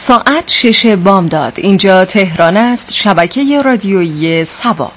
ساعت 6 بامداد. اینجا تهران است، شبکه رادیویی سبا.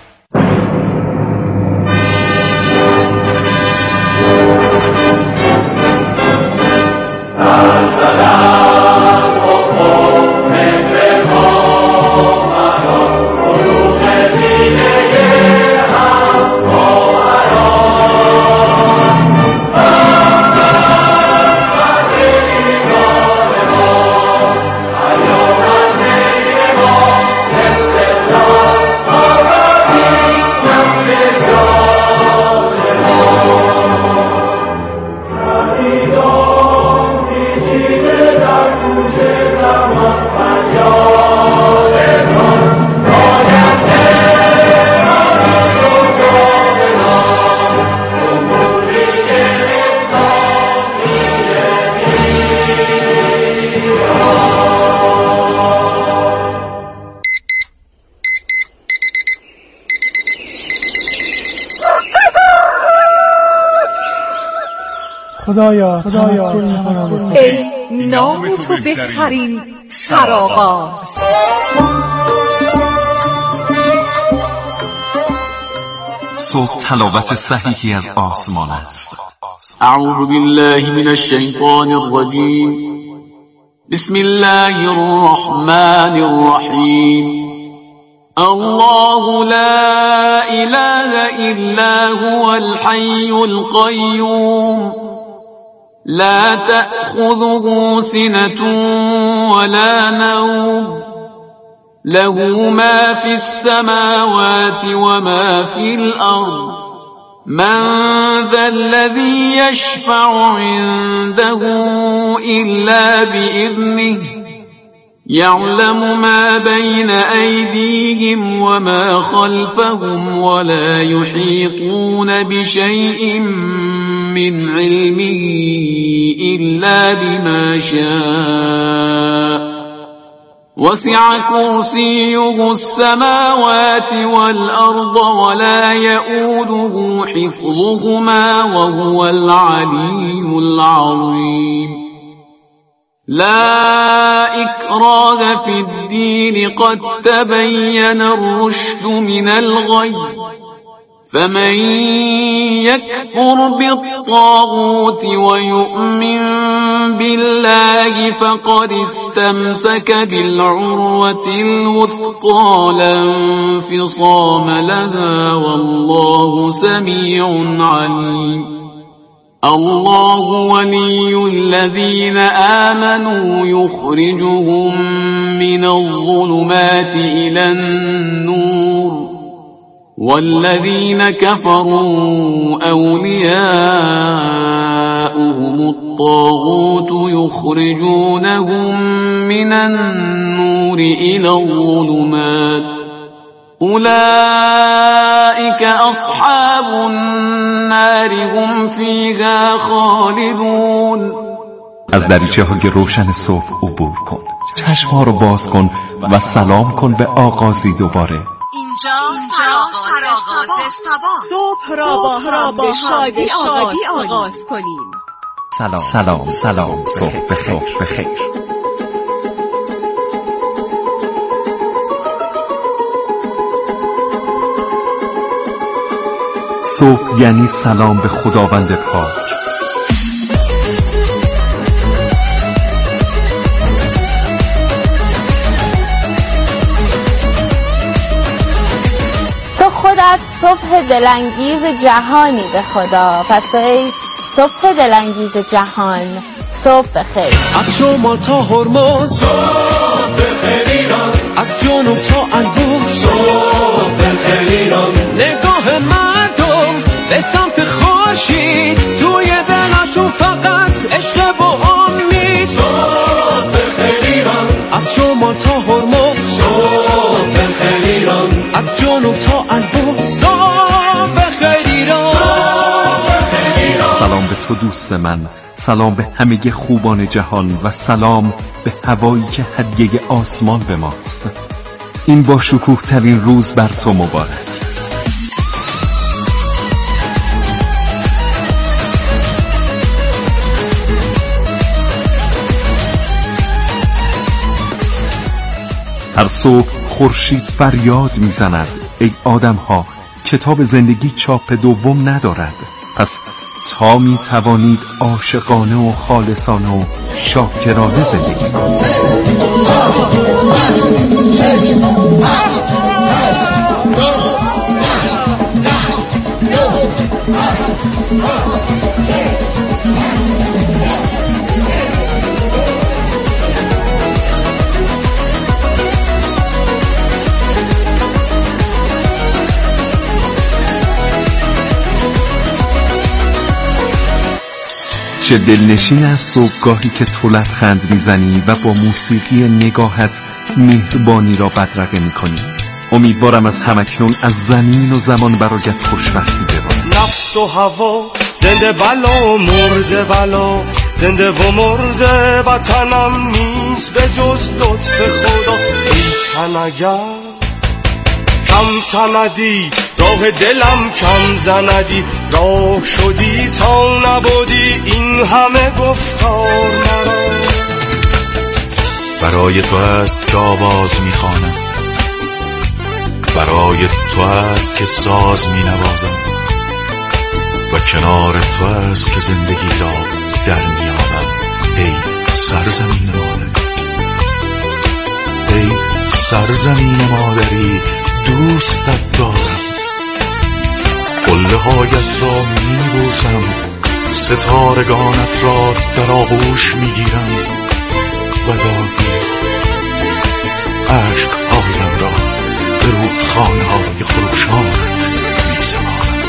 خدایا ای نام تو بهترین سرآغاز. صبح تلاوت صحیحی از آسمان است. اعوذ بالله من الشیطان الرجیم. بسم الله الرحمن الرحیم. الله لا اله الا هو الحي القيوم لا تأخذه سنة ولا نوم له ما في السماوات وما في الأرض من ذا الذي يشفع عنده إلا بإذنه يعلم ما بين أيديهم وما خلفهم ولا يحيطون بشيء من علمه إلا بما شاء وسع كرسيه السماوات والأرض ولا يؤوده حفظهما وهو العلي العظيم. لا إكراه في الدين قد تبين الرشد من الغي فمن يكفر بالطاغوت ويؤمن بالله فقد استمسك بالعروة الوثقى لا انفصام لها والله سميع عليم. الله ولي الذين آمنوا يخرجهم من الظلمات إلى النور والذين كفروا أولياؤهم الطاغوت يخرجونهم من النور إلى الظلمات أولئك أصحاب النار هم فيها خالدون. از دریچه های روشن صبح عبور کن، چشم ها رو باز کن و سلام کن به آغازی دوباره. اینجا سرآغاز سبا. صبح را با هم شادی آغاز کنیم. سلام صبح بخیر. صبح یعنی سلام به خداوند پاک. تو خودت صبح دلانگیز جهانی به خدا، پس تو ای صبح دلانگیز جهان صبح بخیر. از شما تا هرمز صبح بخیر ایران، از جنوب تا انگور صبح بخیر ایران، نگاه مردم به سمت خورشید توی دلشون فقط عشق و امید صبح بخیر ایران، از شما تا هرمز صبح بخیر ایران، از جنوب تا انگور صبح بخیر ایران. سلام به تو دوست من، سلام به همه خوبان جهان و سلام به هوایی که هدیه آسمان به ماست. این با شکوه ترین روز بر تو مبارک. هر صبح خورشید فریاد میزند ای آدم ها، کتاب زندگی چاپ دوم ندارد. پس تا می توانید عاشقانه و خالصانه و شاکرانه زندگی کنید. چه دلنشین از صبحگاهی که تو لبخند میزنی و با موسیقی نگاهت مهربانی را بدرقه میکنی. امیدوارم از همکنون از زمین و زمان برایت خوشبختی ببارد. نفس و هوا زنده بلا مرده بلا، زنده و مرده وطنم نیست به جز لطف خدا. ای تن اگر کم تندی، راه دلم کم زندی، راه شدی تا نبودی این همه گفتار مرا. برای تو است که آواز میخوانم، برای تو است که ساز مینوازم و کنار تو است که زندگی را در میابم. ای سرزمین مادری، ای سرزمین مادری، دوستت دارم. قله هایت را میبوسم، ستارگانت را در آغوش میگیرم و گاهی عشق هایم را به رودخانه های خروشانت میسپارم.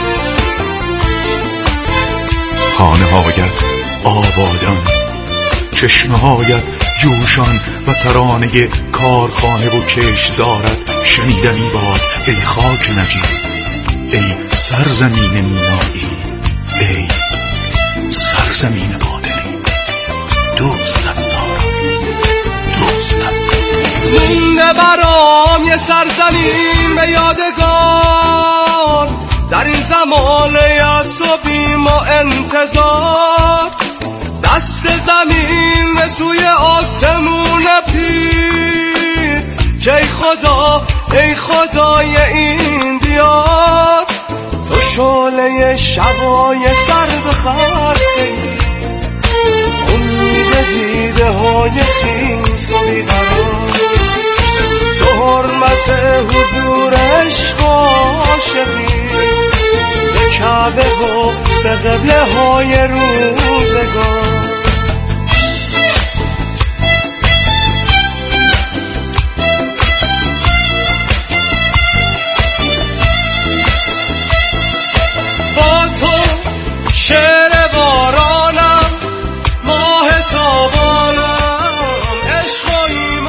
خانه هایت آبادان، چشمه هایت جوشان و ترانه کارخانه و کشتزارت شنیدنی باد. ای خاک نجیب، ای سرزمین مینایی، ای سرزمین مادری، دوستت دارم، دوستت. مونده برام یه سرزمین به یادگار در این زمان یأس و بیم و انتظار. دست زمین به سوی آسمون پیر که ای خدا، ای خدای این دیار. تو شعله شبای سرد و خسته ای، امید دیده های خیس و بیقرار. تو حرمت حضور عشق و عاشقی به کعبه و به قبله های روزگار. شعر بارانم، ماه تابانم، عشق و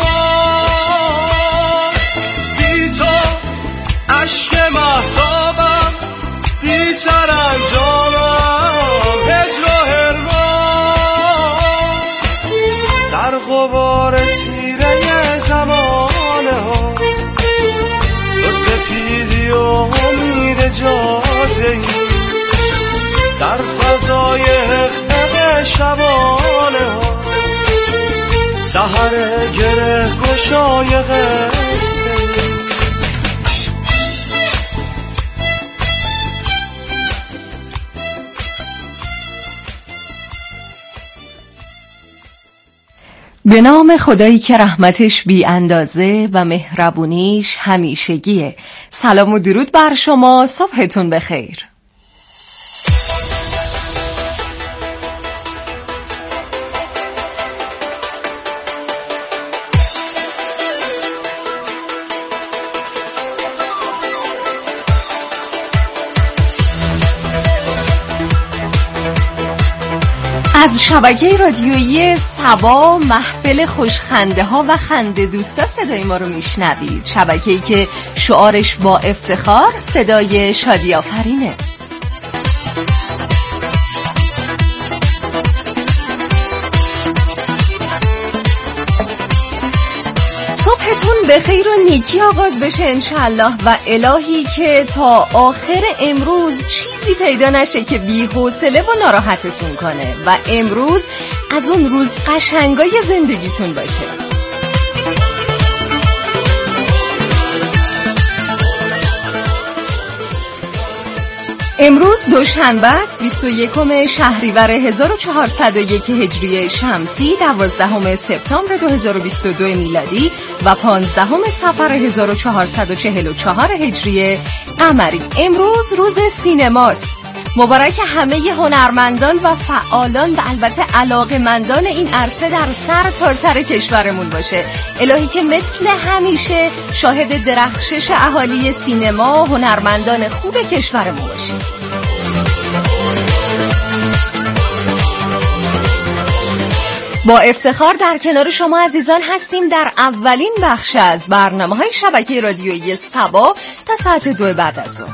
ایمان. بی تو عشق مهتابم، بی سرانجامم، هجر و حرمان. در غبار تیره زمانه ها تو سپیدی و امید جاده ای، در فضای حقیقت شبانه ها سحر گره گشای قصه. به نام خدایی که رحمتش بی اندازه و مهربونیش همیشگیه. سلام و درود بر شما، صبحتون بخیر. از شبکه رادیویی سبا محفل خوشخنده ها و خنده دوستا صدای ما رو میشنوید. شبکه‌ای که شعارش با افتخار صدای شادی آفرینه. صبحتون به خیر و نیکی آغاز بشه انشالله و الهی که تا آخر امروز چیزی پیدا نشه که بی حوصله و ناراحتتون کنه و امروز از اون روز قشنگای زندگیتون باشه. امروز دوشنبه است 21 شهریور 1401 هجری شمسی، 12 سپتامبر 2022 میلادی و 15 صفر 1444 هجری قمری. امروز روز سینماست. مبارک همه هنرمندان و فعالان و البته علاقه‌مندان این عرصه در سر تا سر کشورمون باشه. الهی که مثل همیشه شاهد درخشش اهالی سینما و هنرمندان خوب کشورمون باشه. با افتخار در کنار شما عزیزان هستیم در اولین بخش از برنامه‌های شبکه رادیویی سبا تا ساعت 2 بعد از ظهر.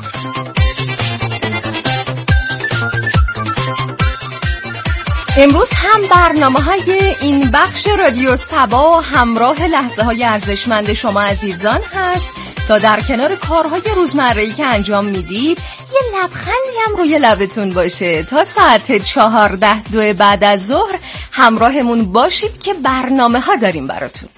امروز هم برنامه‌های این بخش رادیو سبا همراه لحظه‌های ارزشمند شما عزیزان هست تا در کنار کارهای روزمره‌ای که انجام میدید یه لبخندی هم روی لبتون باشه. تا ساعت 14 بعد از ظهر همراهمون باشید که برنامه‌ها داریم براتون.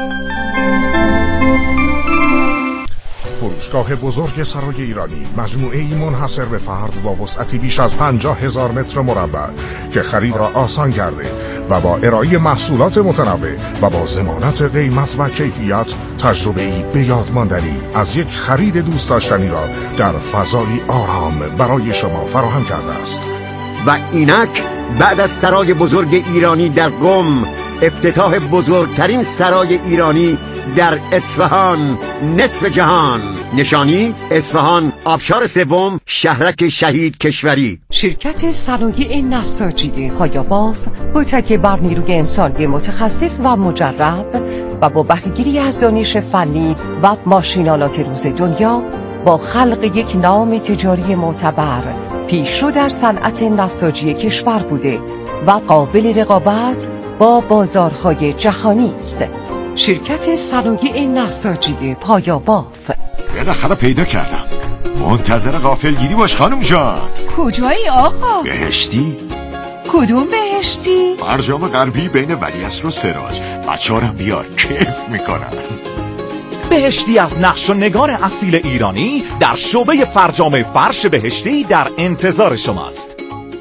فروشگاه بزرگ سرای ایرانی، مجموعه‌ای منحصر به فرد با وسعتی بیش از 50,000 متر مربع که خرید را آسان کرده و با ارائه محصولات متنوع و با ضمانت قیمت و کیفیت تجربه‌ای به یاد ماندنی از یک خرید دوست داشتنی را در فضایی آرام برای شما فراهم کرده است. و اینک بعد از سرای بزرگ ایرانی در قم، افتتاح بزرگترین سرای ایرانی در اصفهان، نصف جهان. نشانی اصفهان، آبشار سوم، شهرک شهید کشوری. شرکت صنایع نساجی هایاباف با تکیه بر نیروی انسانی متخصص و مجرب و با بهره‌گیری از دانش فنی و ماشینالات روز دنیا با خلق یک نام تجاری معتبر پیشرو در صنعت نساجی کشور بوده و قابل رقابت با بازارهای جهانی است. شرکت صنایع نساجی پایاباف. بالاخره پیدا کردم. منتظر غافلگیری باش خانم جان. کجایی آقا؟ بهشتی؟ کدوم بهشتی؟ فرجام غربی بین ولیعصر و سراج. بچه‌هارم بیار، کیف میکنن. بهشتی از نقش و نگار اصیل ایرانی در شعبه فرجام فرش بهشتی در انتظار شماست.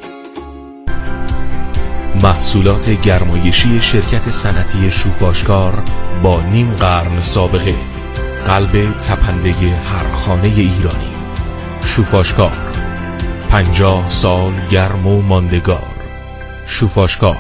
محصولات گرمایشی شرکت صنعتی شوفاشکار با نیم قرن سابقه، قلب تپنده هر خانه ایرانی. شوفاشکار، 50 سال گرم و ماندگار. شوفاشکار.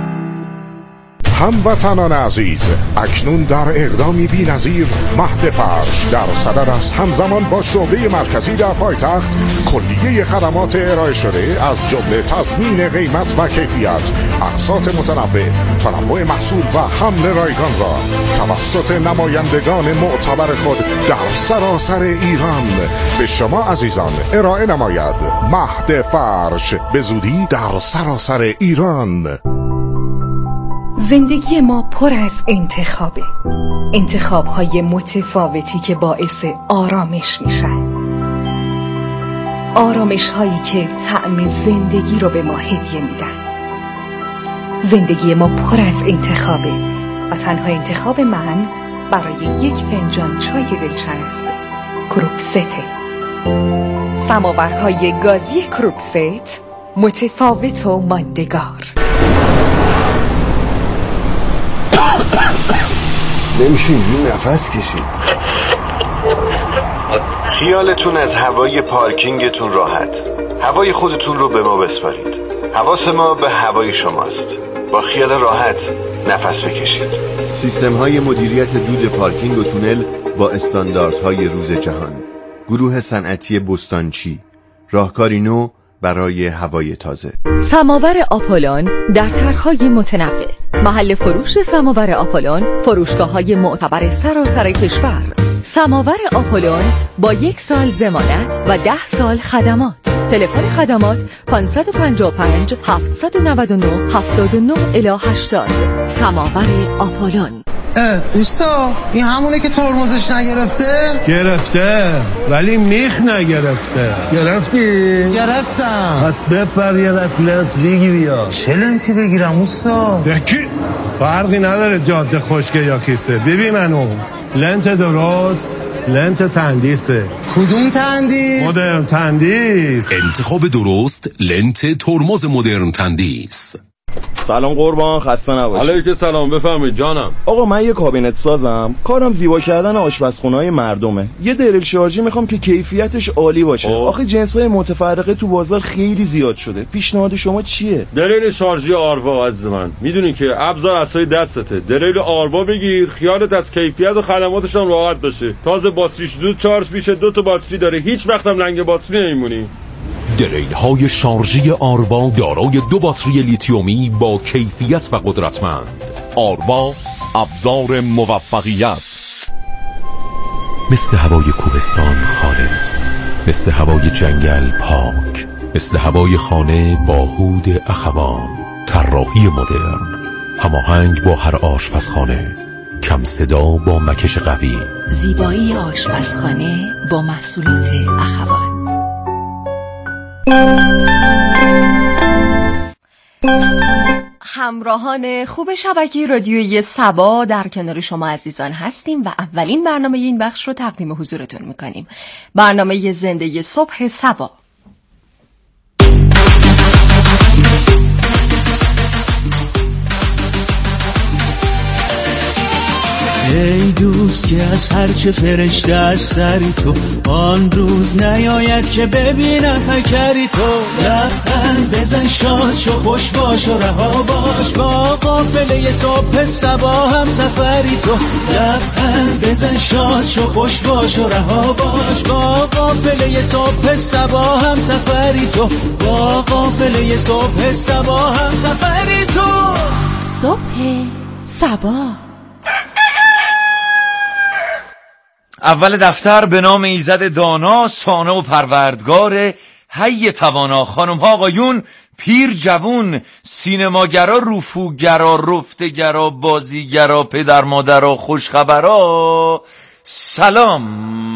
هموطنان عزیز، اکنون در اقدامی بی‌نظیر مهد فرش در صدد است همزمان با شعبه مرکزی در پایتخت کلیه خدمات ارائه شده از جمله تضمین قیمت و کیفیت، اقساط متنوع، تنوع محصول و حمل رایگان را توسط نمایندگان معتبر خود در سراسر ایران به شما عزیزان ارائه نماید. مهد فرش، به زودی در سراسر ایران. زندگی ما پر از انتخابه، انتخاب‌های متفاوتی که باعث آرامش میشن، آرامش‌هایی که طعم زندگی رو به ما هدیه میدن. زندگی ما پر از انتخابه و تنها انتخاب من برای یک فنجان چای دلچسب کروکسته. سماورهای گازی کروکست، متفاوت و ماندگار. نمیشه یه نفس کشید. خیالتون از هوای پارکینگتون راحت. هوای خودتون رو به ما بسپارید. حواس ما به هوای شماست. با خیال راحت نفس بکشید. سیستم های مدیریت دود پارکینگ و تونل با استانداردهای روز جهان. گروه صنعتی بستانچی، راهکاری نو برای هوای تازه. سماور آپولون در طرح‌های متنوع. محل فروش سماور آپولون، فروشگاه‌های معتبر سراسر کشور. سماور آپولون با 1 سال ضمانت و 10 سال خدمات. تلفن خدمات 555 799 79 الی 80. سماور آپولون. اوستا این همونه که ترمزش نگرفته؟ گرفته ولی میخ نگرفته. گرفتی؟ گرفتم. پس بپر یه دست لنت بگیریا. چه لنتی بگیرم اوستا؟ یکی فرقی نداره جاده خشکه یا کیسه. ببین منو لنت درست لنت تندیسه. کدوم تندیس؟ مدرن تندیس. انتخاب درست لنت ترمز مدرن تندیس. سلام قربان، خسته نباشی. علیکم سلام، بفرمایید جانم. آقا من یه کابینت سازم، کارم زیبا کردن آشپزخونه‌های مردمه. یه دریل شارژی میخوام که کیفیتش عالی باشه. آخه جنس‌های متفرقه تو بازار خیلی زیاد شده. پیشنهاد شما چیه؟ دریل شارژی آروا عزیز من. میدونی که ابزار اسای دستته. دریل آروا بگیر، خیالت از کیفیت و خدماتش هم راحت بشه. تازه باتریش زود چارج میشه، 2 تا باتری داره، هیچ وقت هم لنگ باتری نمیمونی. دریل های شارژی آروا دارای 2 باتری لیتیومی با کیفیت و قدرتمند. آروا، ابزار موفقیت. مثل هوای کوهستان خالص، مثل هوای جنگل پاک، مثل هوای خانه با هود اخوان. طراحی مدرن، هماهنگ با هر آشپزخانه، کم صدا با مکش قوی. زیبایی آشپزخانه با محصولات اخوان. همراهان خوب شبکه رادیویی سبا در کنار شما عزیزان هستیم و اولین برنامه این بخش رو تقدیم حضورتون میکنیم. برنامه زنده صبح سبا. ای دوست که از هرچه فرشته از سری تو، آن روز نیاید که ببینم پیکری تو. لبخند بزن، شاد شو، خوش باش و رها باش، با قافله صبح سبا هم سفری تو. لبخند بزن، شاد شو، خوش باش و رها باش، با قافله صبح سبا هم سفری تو. با قافله صبح سبا هم سفری تو. صبح سبا. اول دفتر به نام ایزد دانا، سانه و پروردگار، حی توانا. خانم ها آقایون، پیر جوون، سینماگرا، رفوگرا، رفتگرا، بازیگرا، پدر مادرها، خوشخبرا، سلام.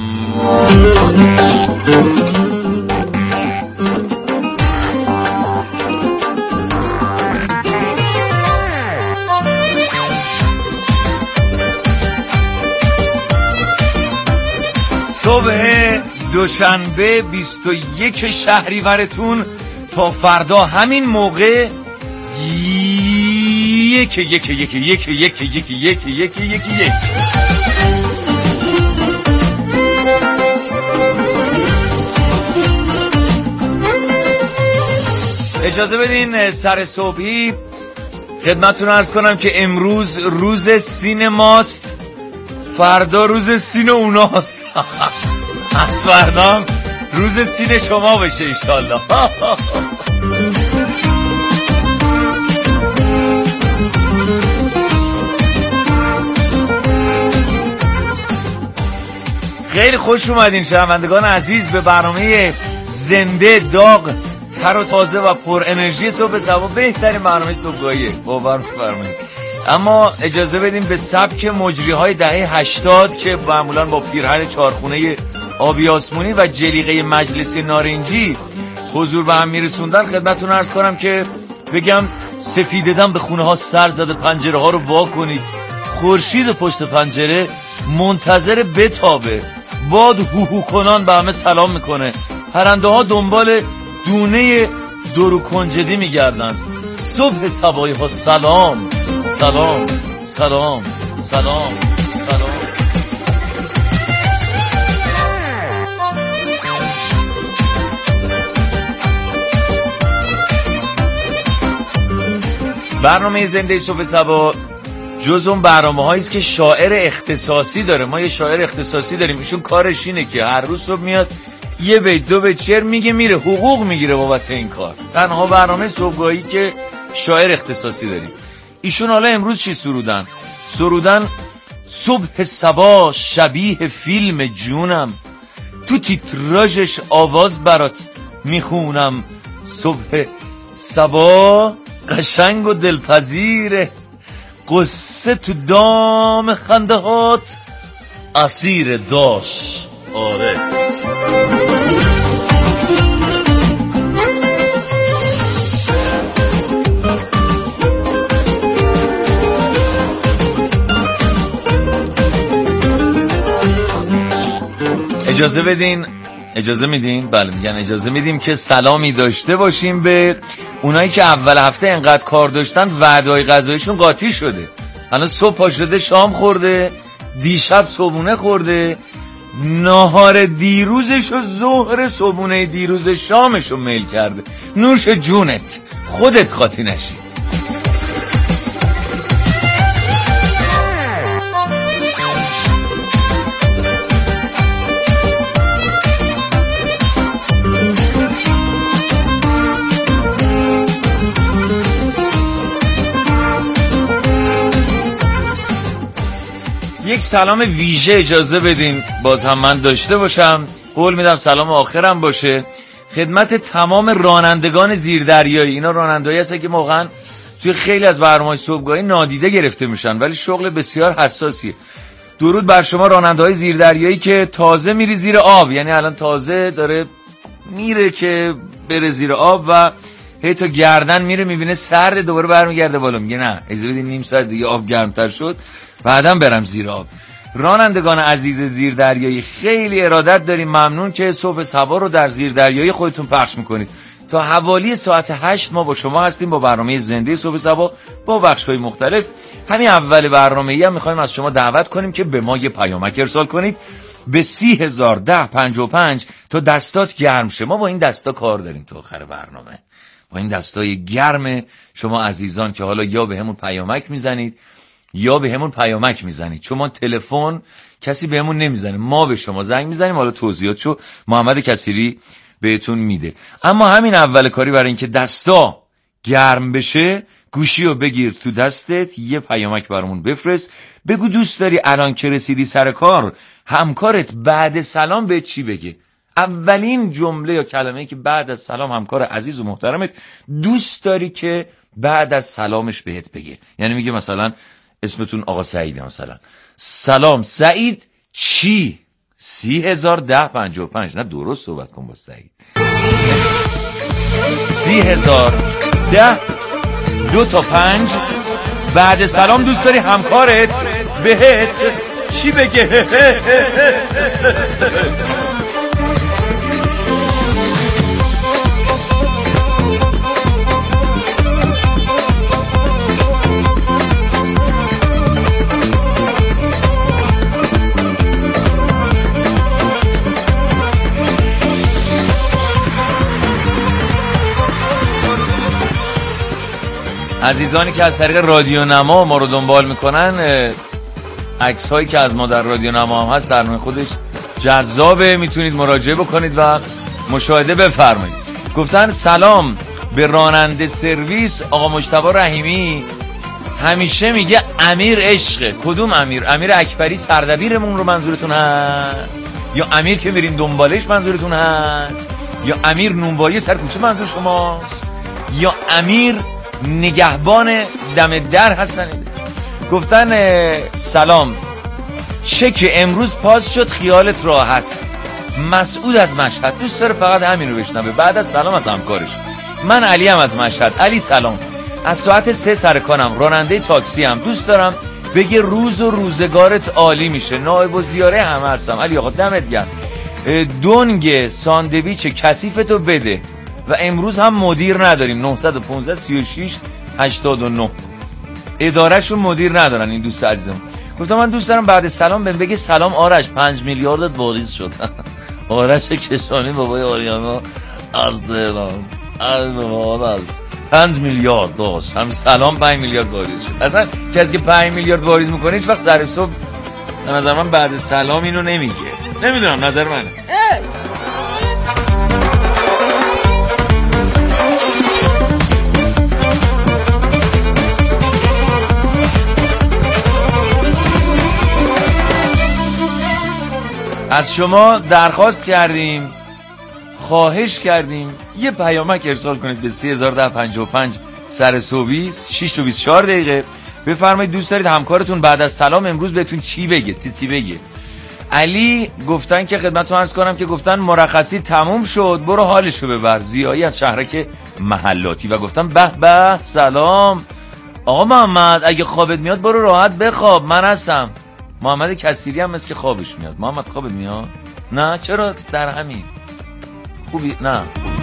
صبح دوشنبه 21 شهریورتون تا فردا همین موقع یک. اجازه بدین سر صبحی خدمتتون عرض کنم که امروز روز سینماست، فردا روز سین اوناست. از فردا روز سین شما بشه انشالله. خیلی خوش اومدین شنوندگان عزیز به برنامه زنده، داغ، تر و تازه و پر انرژی صبح سبا. بهترین برنامه صبحگاهیه، باور بفرمایید. اما اجازه بدیم به سبک مجریهای دهه 80 که معمولاً با پیرهن چارخونه آبی آسمونی و جلیقه مجلسی نارنجی حضور به هم میرسوندن خدمتتون عرض کنم که بگم سفیددم به خونه ها سر زده، پنجره ها رو وا کنید، خورشید پشت پنجره منتظر بتابه، باد هوهو کنان به همه سلام میکنه، پرنده ها دنبال دونه درو کنجدی میگردن. صبح سبایی ها سلام سلام سلام سلام سلام. برنامه زنده صبح سبا جز اون برنامه هاییست که شاعر اختصاصی داره. ما یه شاعر اختصاصی داریم، ایشون کارش اینه که هر روز صبح میاد یه بیت دو بیت شعر میگه میره، حقوق میگیره بابت این کار. تنها برنامه صبحگاهی که شاعر اختصاصی داریم. ایشون حالا امروز چی سرودن صبح سبا شبیه فیلم جونم، تو تیتراژش آواز برات میخونم. صبح سبا قشنگ و دلپذیره، قصه تو دام خنده هات اسیر داش. آره اجازه میدین؟ بله میگن اجازه میدیم که سلامی داشته باشیم به اونایی که اول هفته انقدر کار داشتن وعده‌های غذاییشون قاطی شده. الان صبح پا شده شام خورده، دیشب صبحونه خورده، نهار دیروزش و ظهر صبحونه دیروز شامش رو میل کرده. نوش جونت، خودت قاطی نشی. یک سلام ویژه اجازه بدین باز هم من داشته باشم. قول میدم سلام آخرم باشه خدمت تمام رانندگان زیردریایی. اینا رانندهایی هستن که واقعا توی خیلی از برنامه‌های صبحگاهی نادیده گرفته میشن ولی شغل بسیار حساسیه. درود بر شما راننده‌های زیردریایی که تازه میری زیر آب، یعنی الان تازه داره میره که بره زیر آب و هی تا گردن میره میبینه سرد، دوباره برمیگرده بالا میگه نه اجازه بدین نیم ساعت دیگه آب گرمتر شد بعدم برم زیر آب. رانندگان عزیز زیردریایی خیلی ارادت داریم، ممنون که صبح صبا رو در زیردریایی خودتون پخش میکنید. تا حوالی ساعت 8 ما با شما هستیم با برنامه زنده صبح صبا با بخش‌های مختلف. همین اول برنامه‌ای هم می‌خوایم از شما دعوت کنیم که به ما یه پیامک ارسال کنید به 301055 تا دستات گرم شه. ما با این دستا کار داریم تا آخر برنامه، با این دستای گرم شما عزیزان که حالا یا به همون پیامک میزنید یا به همون پیامک میزنید، چون ما تلفن کسی به همون نمیزنه، ما به شما زنگ میزنیم. حالا توضیحاتشو محمد کثیری بهتون میده. اما همین اول کاری برای اینکه دستا گرم بشه گوشی رو بگیر تو دستت، یه پیامک برامون بفرست، بگو دوست داری الان که رسیدی سر کار همکارت بعد سلام به چی بگه. اولین جمله یا کلمه‌ای که بعد از سلام همکار عزیز و محترمت دوست داری که بعد از سلامش بهت بگه. یعنی میگه مثلا اسمتون آقا سعیده، مثلا سلام سعید چی؟ 301055. نه درست صحبت کن با سعید. 3010 2 تا 5. بعد سلام دوست داری همکارت بهت چی بگه؟ عزیزانی که از طریق رادیو نما ما رو دنبال میکنن، عکس هایی که از ما در رادیو نما هم هست در نوع خودش جذابه، میتونید مراجعه بکنید و مشاهده بفرمایید. گفتن سلام به راننده سرویس آقا مجتبی رحیمی، همیشه میگه امیر عشقه. کدوم امیر؟ امیر اکبری سردبیرمون رو منظورتون هست؟ یا امیر که میرین دنبالش منظورتون هست؟ یا امیر نونوایی سر کوچه منظور شماست؟ یا امیر نگهبان دم در هستن؟ گفتن سلام چک امروز پاس شد خیالت راحت. مسعود از مشهد دوست داره فقط همین رو بشنوه بعد از سلام از همکارش. من علی هم از مشهد. علی سلام، از ساعت 3 سر کارم، راننده تاکسی هم، دوست دارم بگه روز و روزگارت عالی میشه. نائب الزیاره هم هستم. علی آقا دمت گرم. دونگ ساندویچ کثیفتو بده و امروز هم مدیر نداریم. 915 36 89 ادارهشون مدیر ندارن این دوست عزیزم. گفتم من دوست دارم بعد سلام بهم بگه سلام آرش 5 میلیاردت واریز شد. آرش کشانی بابای آریانا از دهران از 5 میلیارد داشت، هم سلام 5 میلیارد واریز شد. اصلا کسی که 5 میلیارد واریز میکنه هیچ وقت سر صبح به نظر من بعد سلام اینو نمیگه. نمیدونم، نظر منه. از شما درخواست کردیم، خواهش کردیم یه پیامک ارسال کنید به 301055 سر صبحی 6 و 24 دقیقه. بفرمایید دوست دارید همکارتون بعد از سلام امروز بهتون چی بگه، چی بگه. علی گفتن که خدمتتون عرض کنم که گفتن مرخصی تموم شد برو حالشو ببر. زیایی از شهرک محلاتی و گفتن به به سلام آقا محمد، اگه خوابت میاد برو راحت بخواب، من هستم. محمد کثیری هم مثل که خوابش میاد. محمد خوابت میاد؟ نه چرا در همین خوبی نه.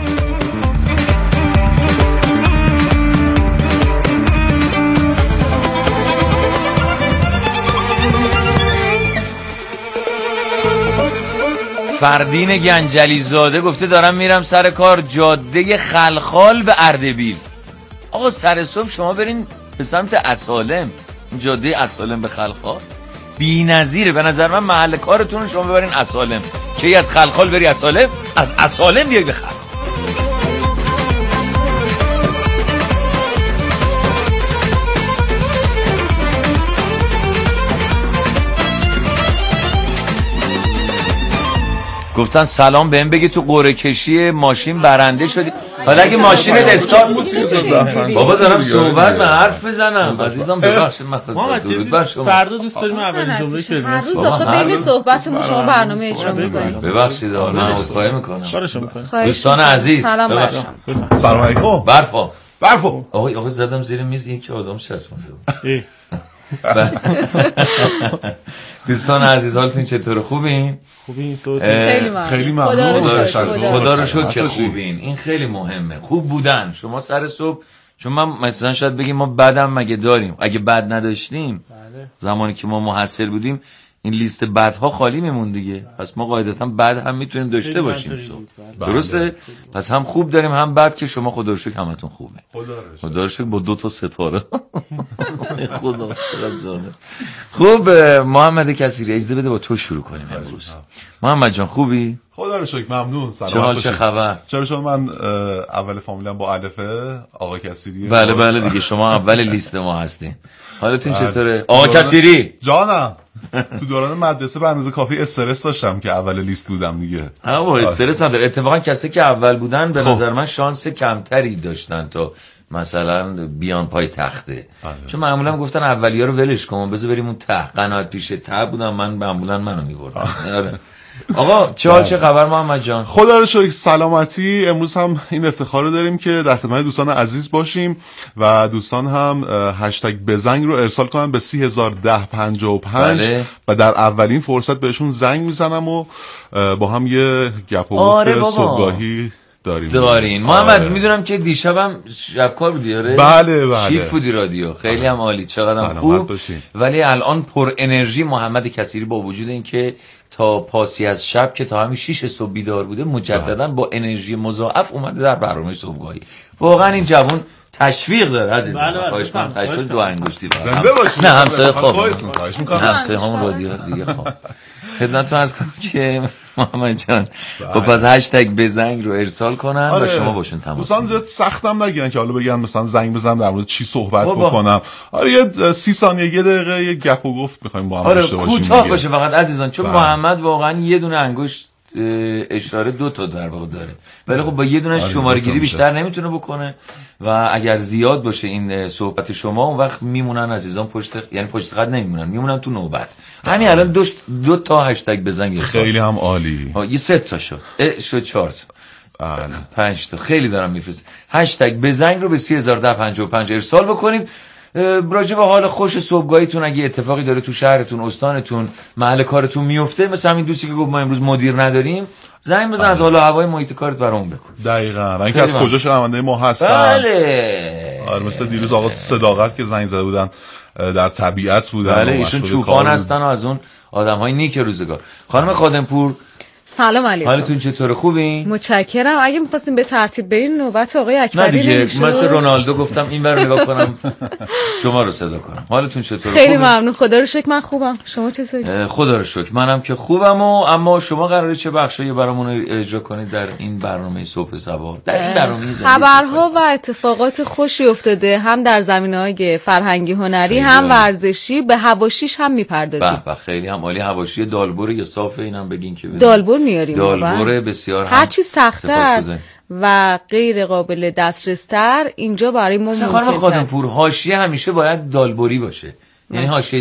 فردین گنجلی زاده گفته دارم میرم سر کار جاده خلخال به اردبیل. آقا سر صبح شما برین به سمت اسالم، جاده اسالم به خلخال بی نظیره. به نظر من محل کارتون رو شما ببرین اسالم، که از خلخال بری اسالم، از اسالم بیای به خلخال. گفتن سلام بهم بگی تو قرعه کشی ماشین برنده شدی. حالا اگه ماشینت استارت بابا دارم صحبت من حرف بزنم عزیزم ببخشید من فردا دوست داریم اولین جمله که هر روز آخه بین صحبتمون شما برنامه اجرا می‌کنید. ببخشید من عذرخواهی می‌کنم. دوستان عزیز سلام علیکم. برپا آقا زدم زیر میز این که آدم چسبونده بود. دوستان عزیز حالتون چطوره؟ خوبین؟ خوبین صوت خیلی ممنون. خدا رو شکر که خوبین. این خیلی مهمه خوب بودن. شما سر صبح چون من مثلا شاید بگیم ما بدم مگه داریم؟ اگه بد نداشتیم زمانی که ما محصل بودیم این لیست بدها خالی میمون دیگه. پس ما قاعدتا بد هم میتونیم داشته باشیم صبح. درسته؟ پس هم خوب داریم هم بد که شما خدا رو شکر همتون خوبه. خدا رو شکر با 2 تا ستاره. خدا چقدر جالب. خوب محمد کثیری اجازه بده با تو شروع کنیم امروز. محمد جان خوبی؟ خدا رو شکر ممنون. سلام. چه خبر؟ چرا شما من اول فامیلم با الفه آقا کثیری. بله دیگه شما اول لیست ما هستین. حالتون چطوره؟ آقا کثیری جانم. تو دوران مدرسه به اندازه کافی استرس داشتم که اول لیست بودم دیگه. با استرس نداره. اتفاقا کسی که اول بودن به نظر من شانس کمتری داشتن تا مثلا بیان پای تخته. چون معمولا گفتن اولیا رو ولش کن بذار بریم اون ته. قناعت پیش ته بودم من معمولا منو میبردم. آقا چه خبر محمد جان؟ خدا رو شکر سلامتی. امروز هم این افتخار رو داریم که در خدمت دوستان عزیز باشیم و دوستان هم هشتگ بزنگ رو ارسال کنن به 301055 و در اولین فرصت بهشون زنگ میزنم و با هم یه گپ و گفت صبحگاهی دارین. محمد میدونم که دیشبم شبکار بودی. آره بله شیف بودی رادیو. خیلی هم عالی. چقدرم خوب. ولی الان پر انرژی محمد کثیری با وجود این که تا پاسی از شب که تا همین 6 صبح بیدار بوده مجددا با انرژی مضاعف اومده در برنامه صبحگاهی. واقعا این جوان تشویق داره عزیزم. خواهش می‌کنم تشویق 2 انگشتی زنده باشید. نه همسایه همسایه هم رادیو دیگه خواب. خدمتتون عرض کنم که محمد جان پس هشتگ بزنگ رو ارسال کنن و شما باشون تماس دوستان زیاد سختم نگیرن که حالا بگن مثلا زنگ بزنم در مورد چی صحبت بکنم. یه 30 ثانیه 1 دقیقه یه گپ و گفت می‌خوایم با هم داشته باشیم. کوتاه باشه فقط عزیزان چون محمد واقعا یه دونه انگشت اشاره 2 تا در واقع داره ولی خب با یه دونه شماره گیری بیشتر نمیتونه بکنه و اگر زیاد باشه این صحبت شما اون وقت میمونن عزیزان پشت خط نمیمونن میمونن تو نوبت. همین الان 2 تا هشتگ بزنگ خیلی هم عالی. یه 3 تا شد 4 تا 5 تا خیلی دارم میفرست. هشتگ بزنگ رو به 301055 ارسال بکنید. راجع به حال خوش صبحگاهیتون اگه اتفاقی داره تو شهرتون استانتون محل کارتون میفته مثلا همین دوستی که گفت ما امروز مدیر نداریم زنگ بزن از حال هوای محیط کارت برامون بکن. دقیقاً اینکه از کجا شنونده ما هستن. بله مثل دیروز آقا صداقت که زنگ زده بودن در طبیعت بودن. بله ایشون چوپان هستن و از اون آدم‌های نیک روزگار. خانم خادمپور سلام علیکم. حالتون چطوره؟ خوبین؟ متشکرم. اگه می‌خواستیم به ترتیب برین نوبت آقای اکبری نمیشه. مثل رونالدو گفتم اینور نگاه کنم شما رو صدا کنم. حالتون چطوره؟ خیلی ممنون. خدا رو شکر من خوبم. شما چطوری؟ خدا رو شکر منم که خوبم اما شما قراره چه بخشایی برامون اجرا کنید در این برنامه صبح صباح؟ در این برنامه خبرها و اتفاقات خوشی افتاده هم در زمینه‌های فرهنگی هنری هم ورزشی به حواشیش هم میپردازیم. به خیلی هم عالی. حواشی دالبور یا صاف اینم بگین که دالبور میاریم. دالبور بسیار هر چی سخت‌تر و غیر قابل دسترس‌تر اینجا برای ما ممکنه. خانم خادمپور حاشیه همیشه باید دالبوری باشه. یعنی حاشیه